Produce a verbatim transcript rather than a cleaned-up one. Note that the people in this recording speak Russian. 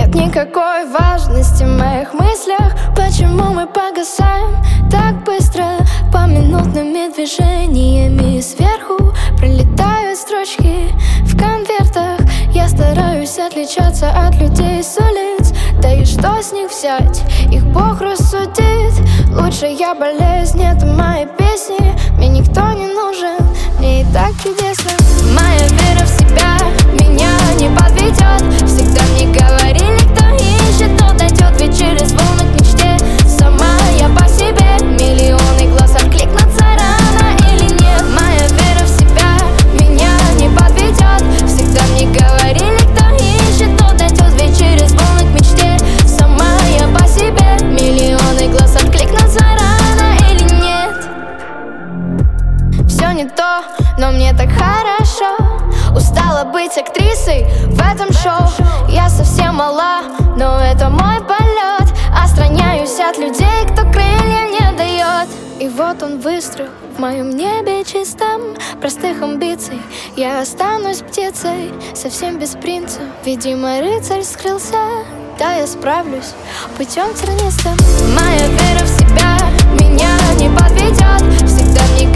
Нет никакой важности в моих мыслях. Почему мы погасаем так быстро? Поминутными движениями сверху пролетают строчки в конвертах. Я стараюсь отличаться от людей с улиц. Да и что с них взять? Их Бог рассудит. Лучше я болезнь, это мои песни. Мне никто не нужен, мне и так чудесно. Моя вера в себя меня не подведет. Всегда мне говорили, кто ищет, тот найдет. Ведь через волны к мечте сама я по себе. Миллионы глаз откликнутся рано или нет. Моя вера в себя меня не подведет. Всегда мне говорили, кто ищет, тот найдет. Ведь через волны к мечте сама я по себе. Миллионы глаз откликнутся рано или нет. Все не то, но мне так хорошо. Устала быть актрисой в этом шоу. Я совсем мала, но это мой полет. Отстраняюсь от людей, кто крылья не дает. И вот он выстрел в моем небе чистом. Простых амбиций я останусь птицей, совсем без принца. Видимо, рыцарь скрылся. Да, я справлюсь путем тернистым. Моя вера в себя меня не подведет. Всегда мне